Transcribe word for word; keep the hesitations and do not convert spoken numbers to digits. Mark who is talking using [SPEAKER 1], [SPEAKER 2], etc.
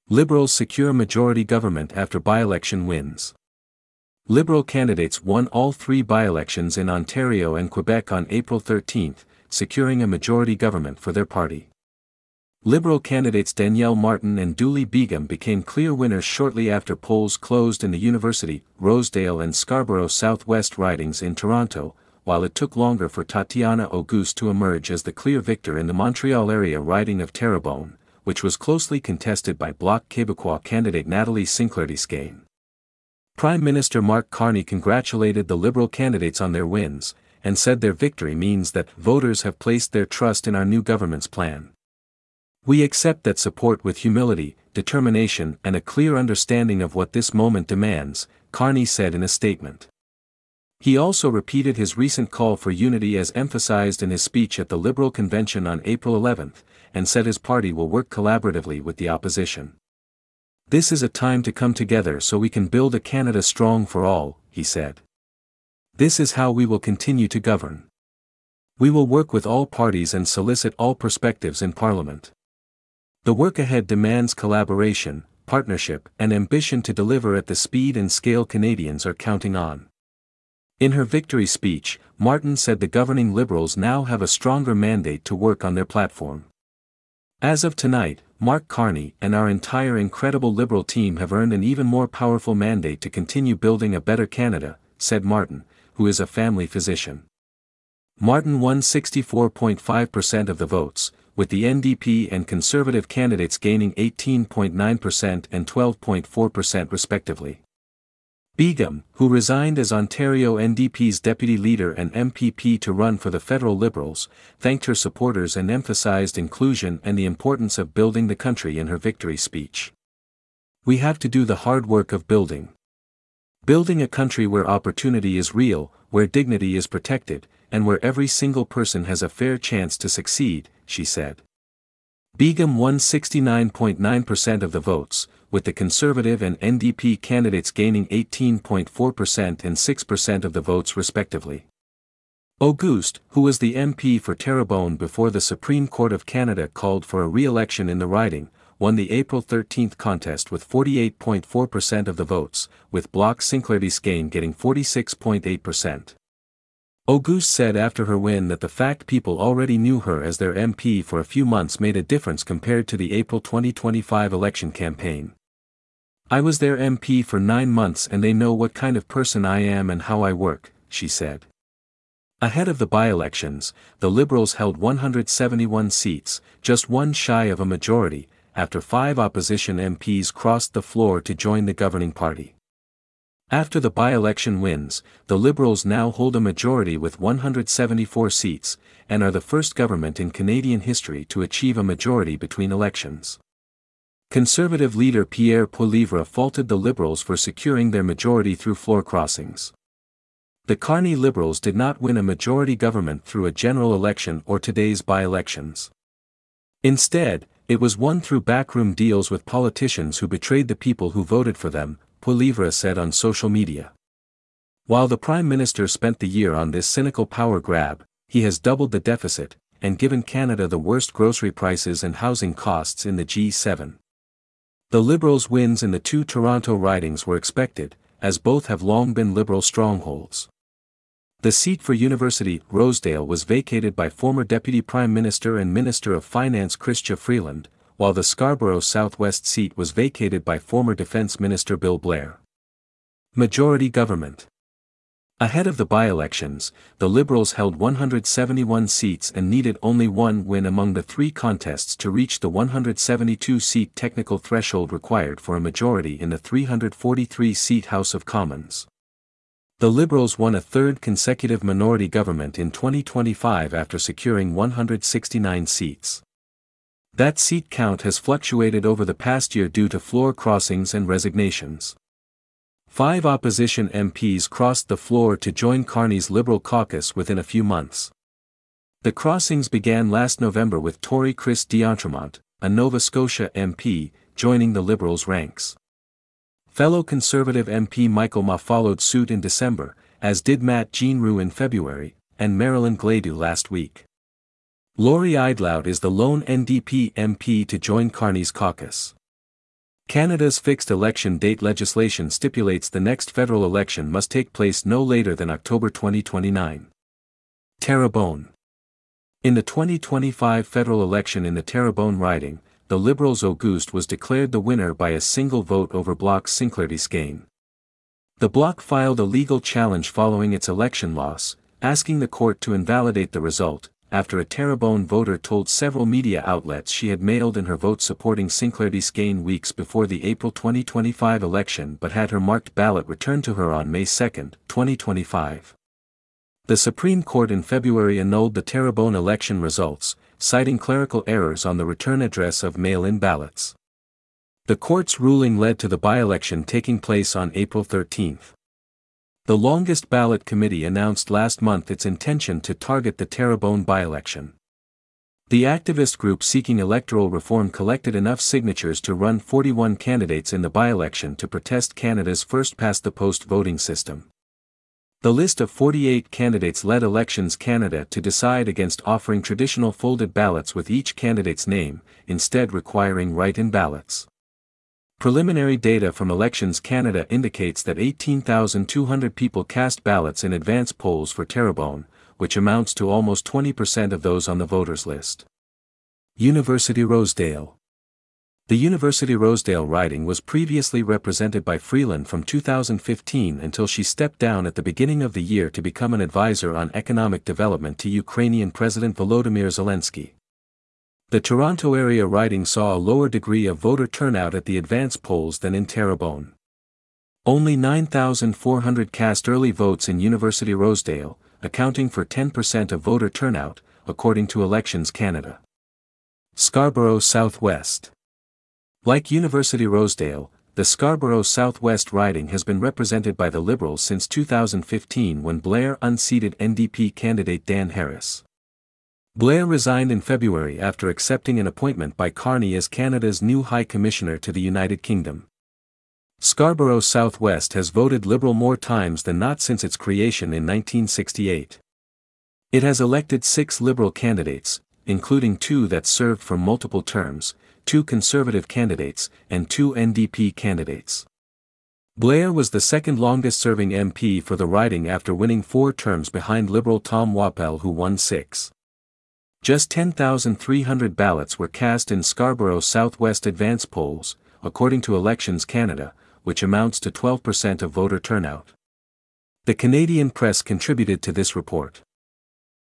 [SPEAKER 1] Liberals secure majority government after by-election wins. Liberal candidates won all three by-elections in Ontario and Quebec on April thirteenth, securing a majority government for their party. Liberal candidates Danielle Martin and Dooley Begum became clear winners shortly after polls closed in the University, Rosedale and Scarborough Southwest ridings in Toronto, while it took longer for Tatiana Auguste to emerge as the clear victor in the Montreal area riding of Terrebonne, which was closely contested by Bloc Québécois candidate Nathalie Sinclair-Descaines. Prime Minister Mark Carney congratulated the Liberal candidates on their wins, and said their victory means that voters have placed their trust in our new government's plan. We accept that support with humility, determination and a clear understanding of what this moment demands, Carney said in a statement. He also repeated his recent call for unity as emphasized in his speech at the Liberal convention on April eleventh, and said his party will work collaboratively with the opposition. This is a time to come together so we can build a Canada strong for all, he said. This is how we will continue to govern. We will work with all parties and solicit all perspectives in Parliament. The work ahead demands collaboration, partnership, and ambition to deliver at the speed and scale Canadians are counting on. In her victory speech, Martin said the governing Liberals now have a stronger mandate to work on their platform. As of tonight, Mark Carney and our entire incredible Liberal team have earned an even more powerful mandate to continue building a better Canada, said Martin, who is a family physician. Martin won sixty-four point five percent of the votes, with the N D P and Conservative candidates gaining eighteen point nine percent and twelve point four percent respectively. Begum, who resigned as Ontario N D P's deputy leader and M P P to run for the federal Liberals, thanked her supporters and emphasized inclusion and the importance of building the country in her victory speech. We have to do the hard work of building. Building a country where opportunity is real, where dignity is protected, and where every single person has a fair chance to succeed, she said. Begum won sixty-nine point nine percent of the votes, with the Conservative and N D P candidates gaining eighteen point four percent and six percent of the votes respectively. Auguste, who was the M P for Terrebonne before the Supreme Court of Canada called for a re-election in the riding, won the April thirteenth contest with forty-eight point four percent of the votes, with Bloc Sinclair-Descaines getting forty-six point eight percent. Auguste said after her win that the fact people already knew her as their M P for a few months made a difference compared to the April twenty twenty-five election campaign. I was their M P for nine months and they know what kind of person I am and how I work, she said. Ahead of the by-elections, the Liberals held one hundred seventy-one seats, just one shy of a majority, after five opposition M Ps crossed the floor to join the governing party. After the by-election wins, the Liberals now hold a majority with one hundred seventy-four seats, and are the first government in Canadian history to achieve a majority between elections. Conservative leader Pierre Poilievre faulted the Liberals for securing their majority through floor crossings. The Carney Liberals did not win a majority government through a general election or today's by-elections. Instead, it was won through backroom deals with politicians who betrayed the people who voted for them, Poilievre said on social media. While the Prime Minister spent the year on this cynical power grab, he has doubled the deficit, and given Canada the worst grocery prices and housing costs in the G seven. The Liberals' wins in the two Toronto ridings were expected, as both have long been Liberal strongholds. The seat for University, Rosedale was vacated by former Deputy Prime Minister and Minister of Finance Chrystia Freeland, while the Scarborough Southwest seat was vacated by former Defence Minister Bill Blair. Majority government. Ahead of the by-elections, the Liberals held one hundred seventy-one seats and needed only one win among the three contests to reach the one hundred seventy-two seat technical threshold required for a majority in the three hundred forty-three seat House of Commons. The Liberals won a third consecutive minority government in twenty twenty-five after securing one hundred sixty-nine seats. That seat count has fluctuated over the past year due to floor crossings and resignations. Five opposition M Ps crossed the floor to join Carney's Liberal caucus within a few months. The crossings began last November with Tory Chris D'Entremont, a Nova Scotia M P, joining the Liberals' ranks. Fellow Conservative M P Michael Ma followed suit in December, as did Matt Jean-Roux in February, and Marilyn Gladu last week. Laurie Eidloud is the lone N D P M P to join Carney's caucus. Canada's fixed election date legislation stipulates the next federal election must take place no later than October twenty twenty-nine. Terrebonne. In the twenty twenty-five federal election in the Terrebonne riding, the Liberals' Auguste was declared the winner by a single vote over Bloc's Sinclair Descain. The Bloc filed a legal challenge following its election loss, asking the court to invalidate the result, after a Terrebonne voter told several media outlets she had mailed in her vote supporting Sinclair Descain weeks before the April twenty twenty-five election but had her marked ballot returned to her on May second, twenty twenty-five. The Supreme Court in February annulled the Terrebonne election results, citing clerical errors on the return address of mail-in ballots. The court's ruling led to the by-election taking place on April thirteenth. The longest ballot committee announced last month its intention to target the Terrebonne by-election. The activist group seeking electoral reform collected enough signatures to run forty-one candidates in the by-election to protest Canada's first-past-the-post voting system. The list of forty-eight candidates led Elections Canada to decide against offering traditional folded ballots with each candidate's name, instead requiring write-in ballots. Preliminary data from Elections Canada indicates that eighteen thousand two hundred people cast ballots in advance polls for Terrebonne, which amounts to almost twenty percent of those on the voters list. University Rosedale. The University Rosedale riding was previously represented by Freeland from two thousand fifteen until she stepped down at the beginning of the year to become an advisor on economic development to Ukrainian President Volodymyr Zelensky. The Toronto area riding saw a lower degree of voter turnout at the advance polls than in Terrebonne. Only nine thousand four hundred cast early votes in University Rosedale, accounting for ten percent of voter turnout, according to Elections Canada. Scarborough Southwest. Like University Rosedale, the Scarborough Southwest riding has been represented by the Liberals since two thousand fifteen when Blair unseated N D P candidate Dan Harris. Blair resigned in February after accepting an appointment by Carney as Canada's new High Commissioner to the United Kingdom. Scarborough Southwest has voted Liberal more times than not since its creation in nineteen sixty-eight. It has elected six Liberal candidates, including two that served for multiple terms, two Conservative candidates, and two N D P candidates. Blair was the second longest-serving M P for the riding after winning four terms behind Liberal Tom Wappel, who won six. Just ten thousand three hundred ballots were cast in Scarborough Southwest advance polls, according to Elections Canada, which amounts to twelve percent of voter turnout. The Canadian Press contributed to this report.